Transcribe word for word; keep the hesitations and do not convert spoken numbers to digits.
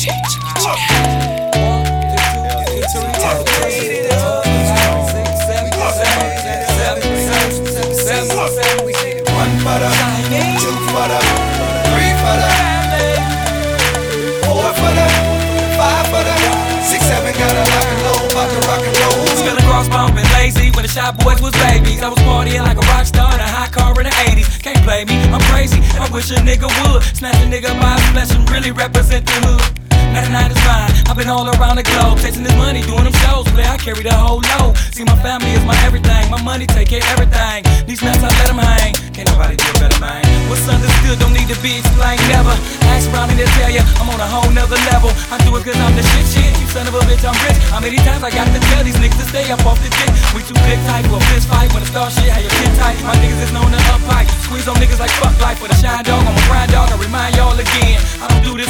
One for the, two for the, three for the, four for the, five for the, six, seven, gotta lock and load, about to rock and roll. Spilling cross bumping lazy when the shop boys was babies. I was partying like a rock star in a hot car in the eighties. Can't play me, I'm crazy. I wish a nigga would snatch a nigga by his flesh and really represent the hood. ninety-nine is fine, I've been all around the globe, chasing this money, doing them shows, play, I carry the whole load. See, my family is my everything, my money take care of everything. These nuts, I let them hang, can't nobody do it better, man. What's understood don't need to be explained, never. Ask around and they'll tell ya, I'm on a whole nother level. I do it cause I'm the shit, shit, you son of a bitch, I'm rich. How many times I got to tell these niggas to stay up off the dick? We too big tight for a fist fight, when the start shit, how your shit tight. My niggas is known to up pipe, squeeze on niggas like fuck life. For the shine dog, I'm a grind dog, I remind y'all again, I don't do this